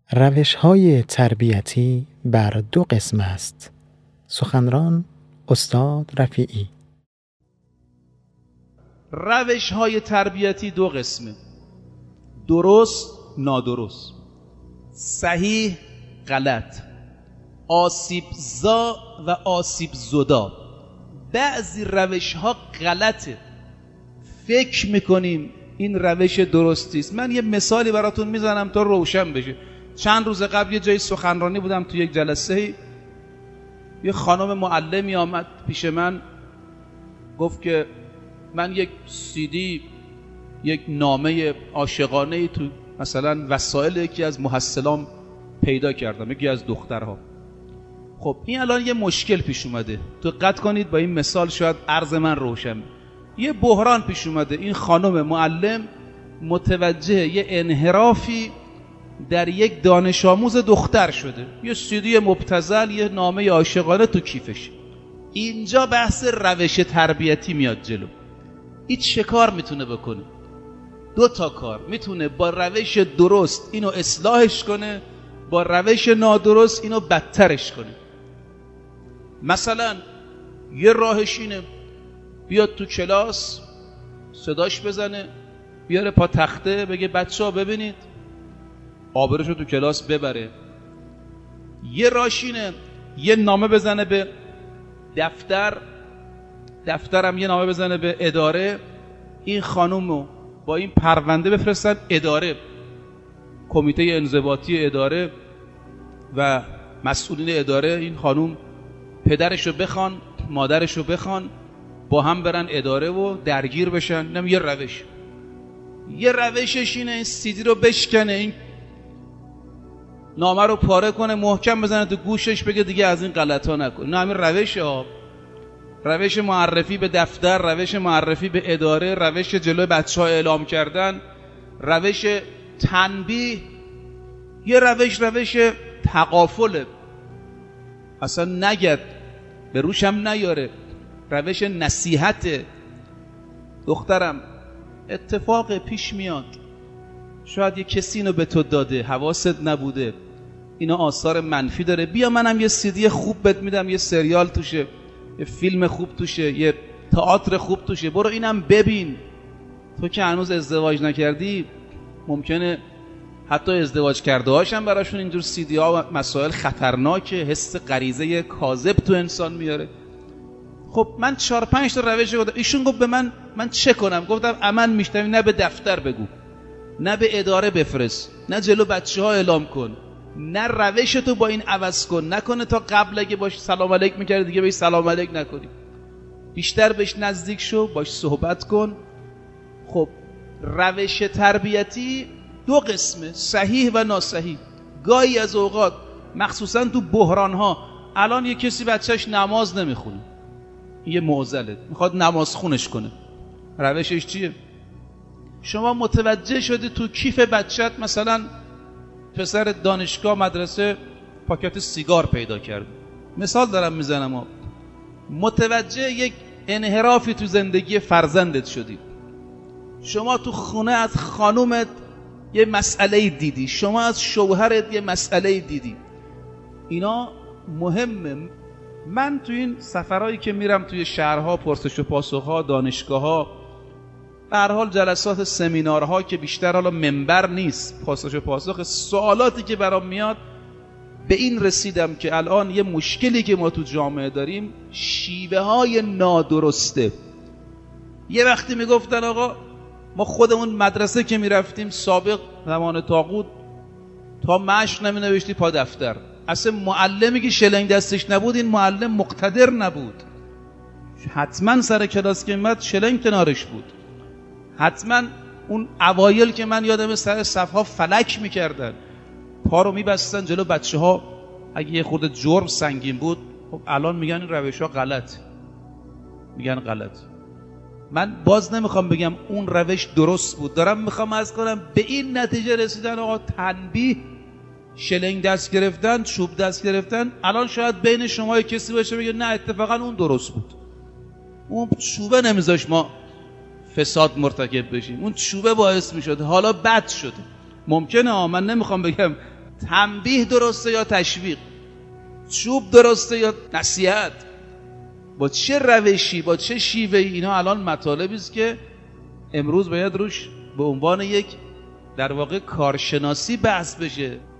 روش‌های تربیتی بر دو قسم است. سخنران استاد رفیعی. روش‌های تربیتی دو قسمه: درست، نادرست، صحیح، غلط، آسیب زا و آسیب زدا. بعضی روش‌ها غلطه، فکر میکنیم این روش درستی است. من یه مثالی براتون میزنم تا روشن بشه. چند روز قبل یه جای سخنرانی بودم، تو یک جلسه یه خانم معلمی آمد پیش من، گفت که من یک CD، یک نامه عاشقانه تو مثلا وسایل یکی از محصلام پیدا کردم، یکی از دخترها. خب این الان یه مشکل پیش اومده، دقت کنید با این مثال شاید عرض من روشن. یه بحران پیش اومده، این خانم معلم متوجه یه انحرافی در یک دانش آموز دختر شده، یه CD مبتذل، یه نامه عاشقانه تو کیفش. اینجا بحث روش تربیتی میاد جلو. این چه کار میتونه بکنه؟ دو تا کار میتونه: با روش درست اینو اصلاحش کنه، با روش نادرست اینو بدترش کنه. مثلا یه راهش اینه بیاد تو کلاس صداش بزنه، بیاره پا تخته بگه بچه‌ها ببینید، آبروشو تو کلاس ببره. یه راهش اینه یه نامه بزنه به دفترم یه نامه بزنه به اداره، این خانومو با این پرونده بفرستن اداره، کمیته انضباطی اداره و مسئولین اداره، این خانوم پدرشو بخوان، مادرشو بخوان، با هم برن اداره و درگیر بشن. اینم یه روش. یه روشش اینه این CD رو بشکنه، این نامه رو پاره کنه، محکم بزنه تو گوشش، بگه دیگه از این غلطا نکن. نه، همین روشه. روش معرفی به دفتر، روش معرفی به اداره، روش جلوی بچه‌ها اعلام کردن، روش تنبیه. یه روش تغافله، اصلا نگد، به روشم نیاره. روش نصیحته: دخترم اتفاق پیش میاد، شاید یه کسی اینو به تو داده، حواست نبوده، اینا آثار منفی داره، بیا منم یه CD خوب بهت میدم، یه سریال توشه، یه فیلم خوب توشه، یه تئاتر خوب توشه، برو اینم ببین. تو که هنوز ازدواج نکردی، ممکنه حتی ازدواج کرده هاشم براشون اینجور CD ها و مسائل خطرناکه، حس غریزه کاذب تو انسان میاره. خب من 4-5 تا روش گفتم، ایشون گفت به من چه کنم؟ گفتم امن میشتم، نه به دفتر بگو، نه به اداره بفرست، نه جلو بچه‌ها اعلام کن، نه روشتو با این عوض کن، نکنه تا قبل اگه باش سلام علیک میکردی دیگه بهش سلام علیک نکنی، بیشتر بهش نزدیک شو، باش صحبت کن. خب روش تربیتی دو قسمه: صحیح و ناصحیح. گاهی از اوقات مخصوصا تو بحران‌ها، الان یه کسی بچهش نماز نمیخونه، یه معضله، میخواد نماز خونش کنه، روشش چیه؟ شما متوجه شدی تو کیف بچت مثلا پسر دانشگاه مدرسه پاکت سیگار پیدا کرد، مثال دارم میزنم، متوجه یک انحرافی تو زندگی فرزندت شدی. شما تو خونه از خانومت یه مسئله دیدی، شما از شوهرت یه مسئله دیدی. اینا مهمه. من تو این سفرهایی که میرم توی شهرها، پرسش و پاسخها، دانشگاهها، به هر حال جلسات سمینارها که بیشتر حالا منبر نیست، پرسش و پاسخ، سوالاتی که برام میاد، به این رسیدم که الان یه مشکلی که ما تو جامعه داریم شیوه های نادرسته. یه وقتی میگفتن آقا ما خودمون مدرسه که میرفتیم سابق زمان طاغوت تا مشق نمی نوشتی پا دفتر، اصلا معلمی که شلنگ دستش نبود این معلم مقتدر نبود، حتما سر کلاس که میاد شلنگ کنارش بود، حتما اون اوایل که من یادم سر صفحه فلک میکردن، پا رو میبستن جلو بچه ها، اگه یه خورده جرم سنگین بود. خب الان میگن این روش ها غلط، میگن غلط. من باز نمیخوام بگم اون روش درست بود، دارم میخوام عرض کنم به این نتیجه رسیدن آقا تنبیه، شلنگ دست گرفتن، چوب دست گرفتن. الان شاید بین شما کسی باشه بگه نه اتفاقا اون درست بود، اون چوبه نمیذاش ما فساد مرتکب بشیم، اون چوبه باعث میشد، حالا بد شده. ممکنه من نمیخوام بگم تنبیه درسته یا تشویق؟ چوب درسته یا نصیحت؟ با چه روشی، با چه شیوهی؟ اینا الان مطالبی است که امروز باید روش به عنوان یک در واقع کارشناسی بحث بشه.